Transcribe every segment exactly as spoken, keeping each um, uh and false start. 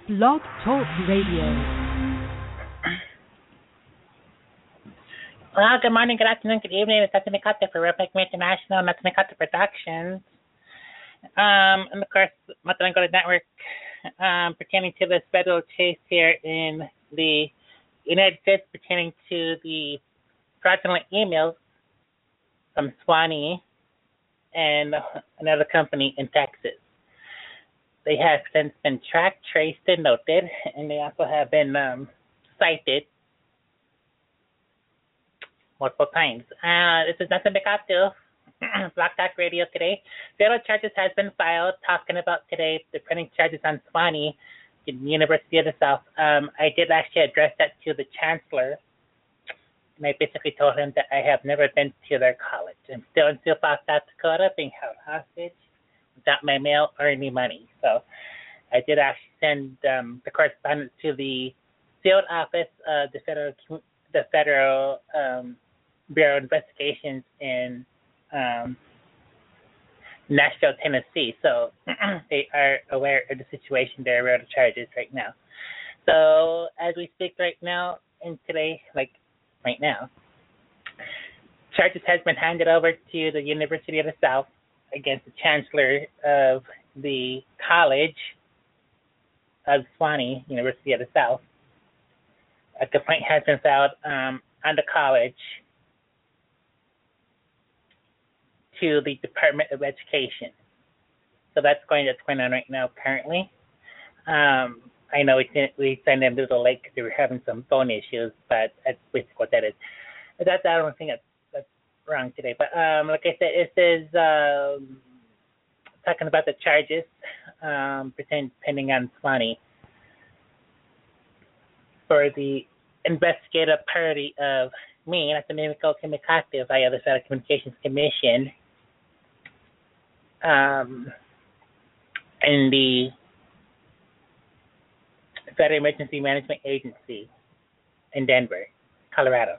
Blog Talk Radio. Well, good morning, good afternoon, good evening. It's Nathan Mikata for Red Pigment International, Nathan Mikata Productions. Um, and of course, Nathan Gold Network, um, pertaining to this federal case here in the United States pertaining to the fraudulent emails from Swanee and another company in Texas. They have since been tracked, traced, and noted, and they also have been um, cited multiple times. Uh, this is Nathan Mikatu, Block Talk Radio today. Federal charges has been filed talking about today the printing charges on Swanee, the University of the South. Um, I did actually address that to the chancellor, and I basically told him that I have never been to their college. I'm still in Sioux Falls, South Dakota, being held hostage without my mail or any money. So I did actually send um, the correspondence to the field office of the federal the federal um, Bureau of Investigations in um, Nashville, Tennessee. So they are aware of the situation. They're aware of the charges right now. So as we speak right now, and today, like right now, charges has been handed over to the University of the South against the chancellor of the College of Swanee, University of the South. A complaint has been filed um, on the college to the Department of Education. So that's going that's going on right now currently. Um, I know we didn't, we sent them to the lake because they were having some phone issues, but that's basically what that is. But that's I don't think that's wrong today, but um, like I said, it says um, talking about the charges um, pending on Swanee for the investigative party of me, that's the Mimiko Kimikate via the Federal Communications Commission, um, and the Federal Emergency Management Agency in Denver, Colorado.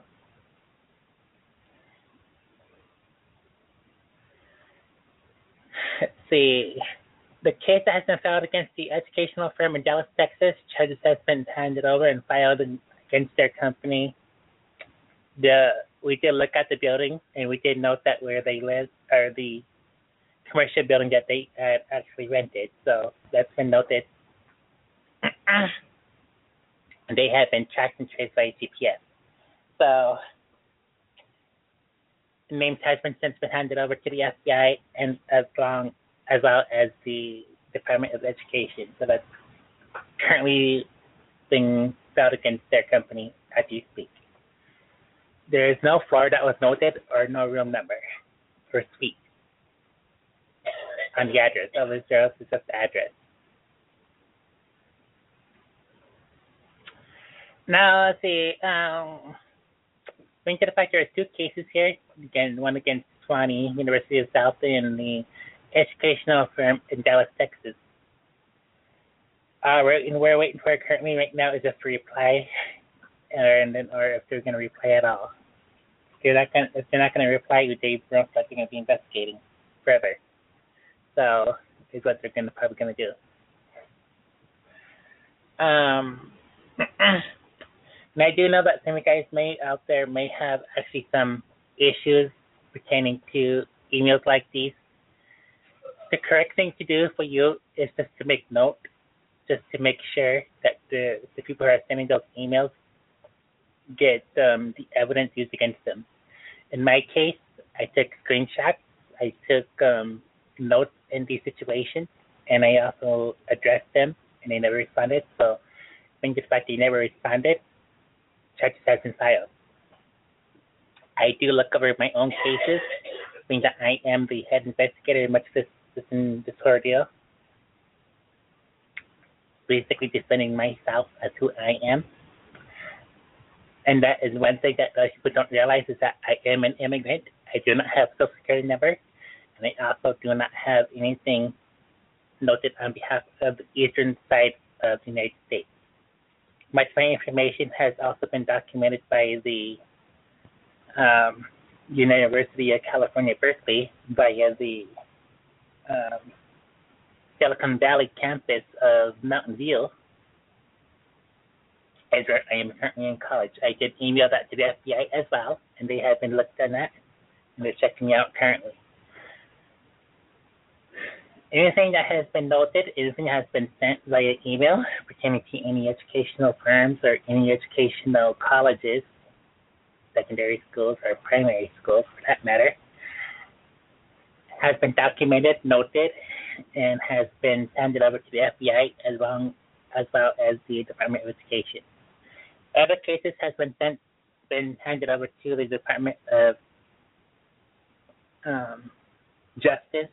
Let's see. The case that has been filed against the educational firm in Dallas, Texas, charges has been handed over and filed in, against their company. The we did look at the building and we did note that where they live or the commercial building that they had actually rented. So that's been noted. They have been tracked and traced by G P S. So the names has been since been handed over to the F B I and as long as well as the Department of Education. So that's currently being filed against their company as you speak. There is no floor that was noted or no room number or suite on the address. All the zeros is just the address. Now, let's see. Um, bring to the fact there are two cases here. Again, one against Swanee, University of South, and the educational firm in Dallas, Texas. Uh, we're, and we're waiting for currently right now is just a reply, or, and then, or if they're going to reply at all. If they're not going, if they're not going to reply, they most likely going to be investigating further. So, is what they're going to probably going to do. Um. And I do know that some of you guys may out there may have actually some issues pertaining to emails like these. The correct thing to do for you is just to make note, just to make sure that the, the people who are sending those emails get um, the evidence used against them. In my case, I took screenshots, I took um, notes in these situations, and I also addressed them, and they never responded. So I think the fact they never responded, charges has been filed. I do look over my own cases, being that I am the head investigator in much of this, this, in this ordeal. Basically defending myself as who I am. And that is one thing that most people don't realize is that I am an immigrant. I do not have a social security number, and I also do not have anything noted on behalf of the eastern side of the United States. Much of my information has also been documented by the um, University of California, Berkeley, via the um, Silicon Valley campus of Mountain View, as I am currently in college. I did email that to the F B I as well, and they have been looked at that, and they're checking me out currently. Anything that has been noted, anything that has been sent via email pertaining to any educational firms or any educational colleges, secondary schools or primary schools for that matter, has been documented, noted, and has been handed over to the F B I as well as, well as the Department of Education. Other cases has been sent, been handed over to the Department of um, Justice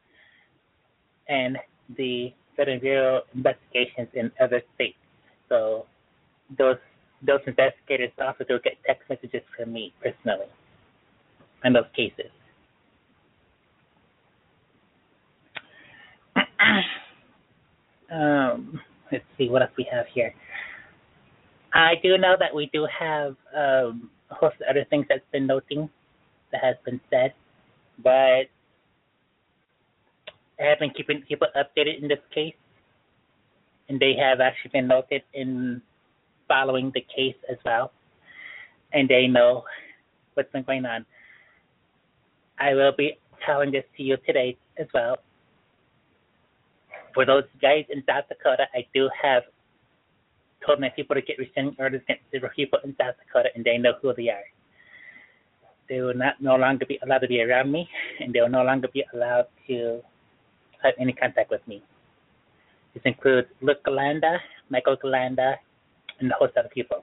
and the Federal Bureau of Investigations in other states. So those those investigators also do get text messages from me personally on those cases. um, let's see what else we have here. I do know that we do have um, a host of other things that's been noting that has been said, but I have been keeping people updated in this case, and they have actually been noted in following the case as well, and they know what's been going on. I will be telling this to you today as well. For those guys in South Dakota, I do have told my people to get restraining orders against the people in South Dakota, and they know who they are. They will not no longer be allowed to be around me, and they will no longer be allowed to have any contact with me. This includes Luke Galanda, Michael Galanda, and a host of other people.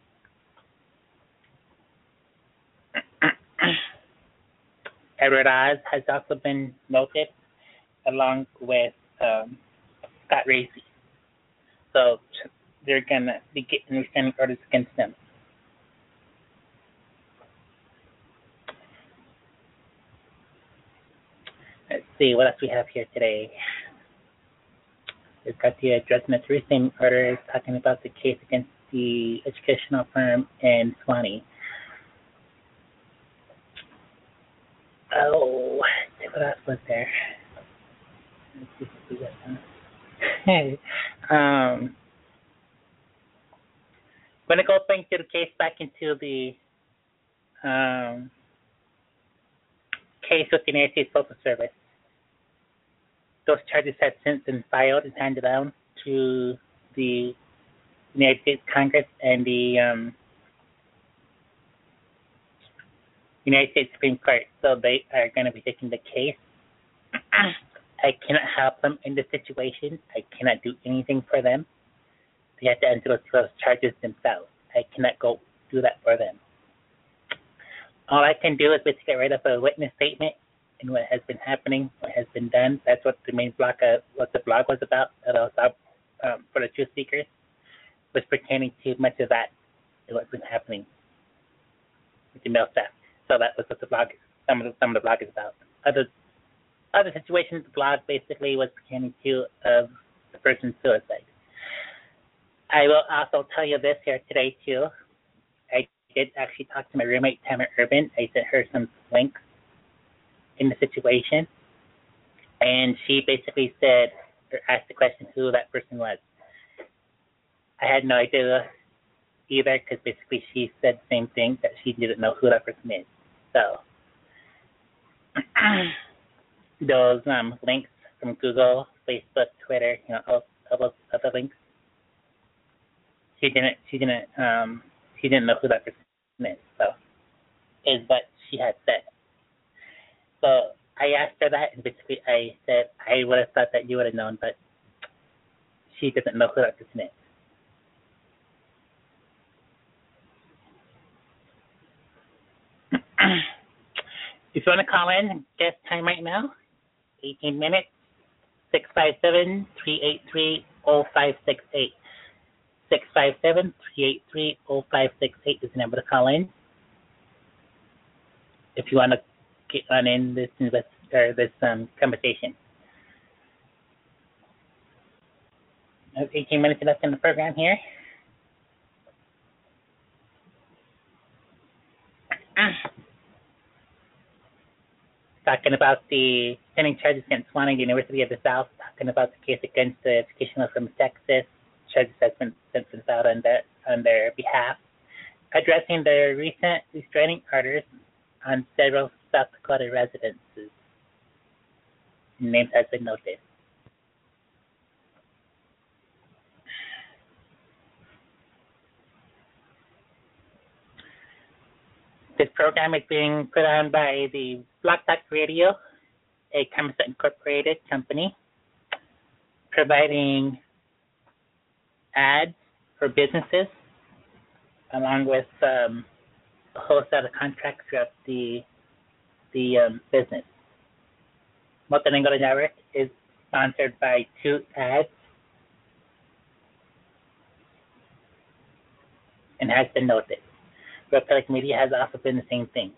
Edward Oz has also been noted, along with um, Scott Racy. So they're going to be getting restraining orders against them. Let's see, what else we have here today? We've got the addressment to restraining orders talking about the case against the educational firm in Suwannee. Oh, what else was there? Let's see if we got that. Hey, um, I'm going to go bring the case back into the um, case with the United States Postal Service. Those charges have since been filed and handed down to the United States Congress and the um, United States Supreme Court. So they are going to be taking the case. I cannot help them in this situation. I cannot do anything for them. They have to answer those, those charges themselves. I cannot go do that for them. All I can do is basically write up a witness statement and what has been happening, what has been done. That's what the main blog, uh, what the blog was about, that I was up um, for the truth seekers, was pertaining to much of that and what's been happening with the mail staff. So that was what the blog, some of the, some of the blog is about. Other other situations, the blog basically was pertaining to of the person's suicide. I will also tell you this here today too. I did actually talk to my roommate Tamara Urban. I sent her some links in the situation, and she basically said or asked the question who that person was. I had no idea either, because basically she said the same thing, that she didn't know who that person is. So those um, links from Google, Facebook, Twitter, you know, all, all those other links, she didn't she didn't um she didn't know who that person is. So is what she had said. So I asked her that, and basically I said I would have thought that you would have known, but she doesn't know who that person is. If you want to call in, guest time right now, eighteen minutes, six five seven, three eight three, zero five six eight. six five seven, three eight three, zero five six eight is the number to call in. If you want to get on in this invest or this um, conversation. There's eighteen minutes left in the program here. Talking about the pending charges against Suwannee University of the South, talking about the case against the educational from Texas. Charges has been since been filed on that on their behalf, addressing the recent restraining orders on several South Dakota residences. Names has been noted. This program is being put on by the Blog Talk Radio, a Commerce Incorporated company, providing ads for businesses, along with um, a whole set of contracts throughout the the um, business. Multilingual Network is sponsored by two ads and has been noted. Republic Media has also been the same thing.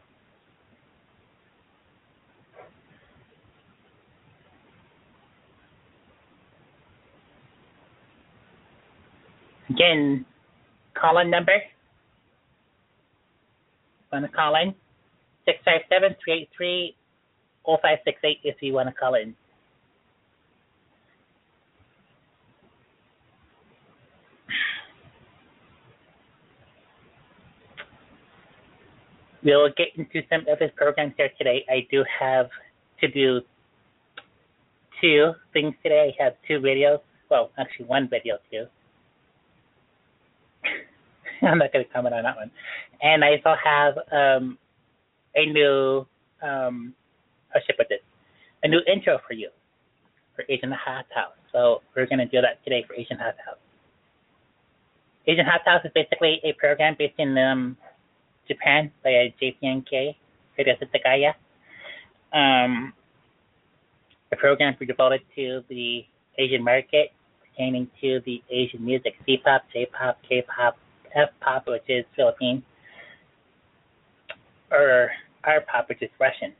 Again, call-in number. Want to call in? six five seven, three eight three, zero five six eight if you want to call in. We'll get into some of his programs here today. I do have to do two things today. I have two videos. Well, actually one video too. I'm not going to comment on that one. And I also have um, a new, um, how should I put this? A new intro for you for Asian Hot House. So we're going to do that today for Asian Hot House. Asian Hot House is basically a program based in um, Japan by a J P N K, Hirose Takaya. Um, a program devoted to the Asian market pertaining to the Asian music, C-pop, J-pop, K-pop, F-pop, which is Philippine, or R-pop, which is Russian.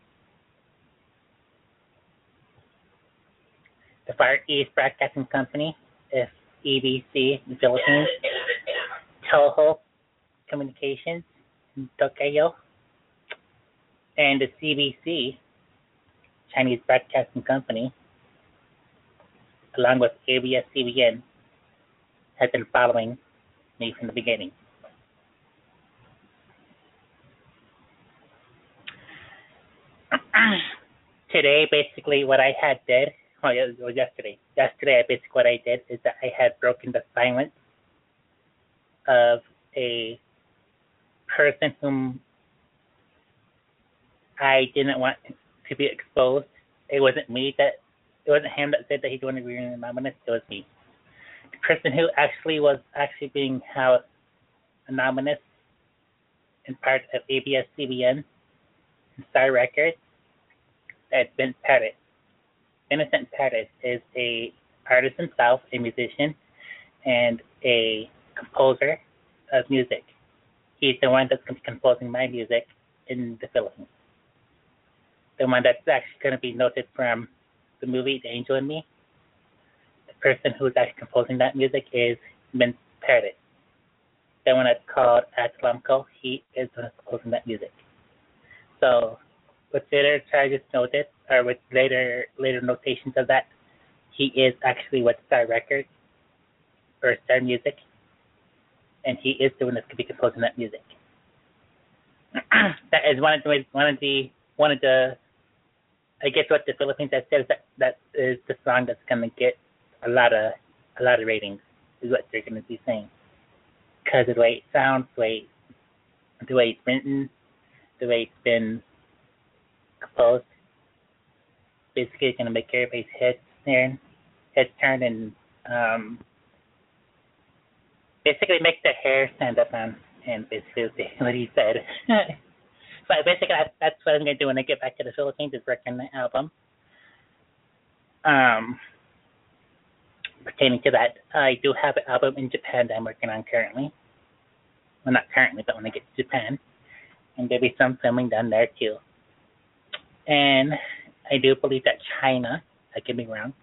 The Far East Broadcasting Company, F E B C in the Philippines, Toho Communications in Tokyo, and the C B C, Chinese Broadcasting Company, along with A B S C B N, has been following me from the beginning. Today, basically, what I had did, oh, it was yesterday. Yesterday, basically, what I did is that I had broken the silence of a person whom I didn't want to be exposed. It wasn't me that, it wasn't him that said that he wanted to be anonymous. It was me. The person who actually was actually being held anonymous and part of A B S C B N and Star Records had been Pettit. Vincent Pettit is a artist himself, a musician, and a composer of music. He's the one that's going to be composing my music in the Philippines. The one that's actually going to be noted from the movie The Angel in Me. The person who's actually composing that music is Vince Pettit. The one that's called Atlamco, he is the one that's composing that music. So, with later charges noted, or with later later notations of that, he is actually with Star Records, or Star Music, and he is the one that's going to be composing that music. That is one of the one of the one of the I guess what the Philippines has said is that that is the song that's going to get a lot of a lot of ratings, is what they're going to be saying, because of the way it sounds, the way the way it's written, the way it's been composed. Basically, it's going to make everybody's heads turn, heads turn, and um, basically make their hair stand up on. And basically, what he said. So basically, that's what I'm going to do when I get back to the Philippines, is work on the album. Um, pertaining to that, I do have an album in Japan that I'm working on currently. Well, not currently, but when I get to Japan. And there'll be some filming done there, too. And I do believe that China, I could be wrong,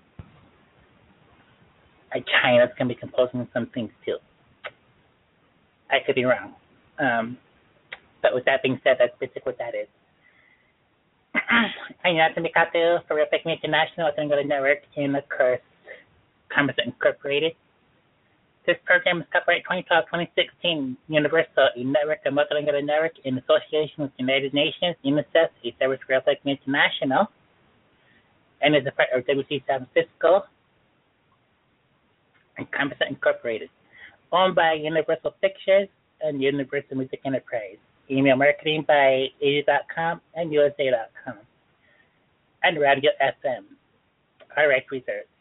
uh, China's going to be composing some things, too. I could be wrong. Um, but with that being said, that's basically what that is. I'm Nathan Mikatu for Republic Media International, Multilingual Network, and of course, Commerce Incorporated. This program is copyright twenty twelve to twenty sixteen, Universal, a network of multilingual network in association with the United Nations, UNICEF, a service for Health International, and is a part of W C San Francisco and Campus Incorporated, owned by Universal Pictures and Universal Music Enterprise. Email marketing by asia dot com and u s a dot com. And Radio F M. All rights reserved.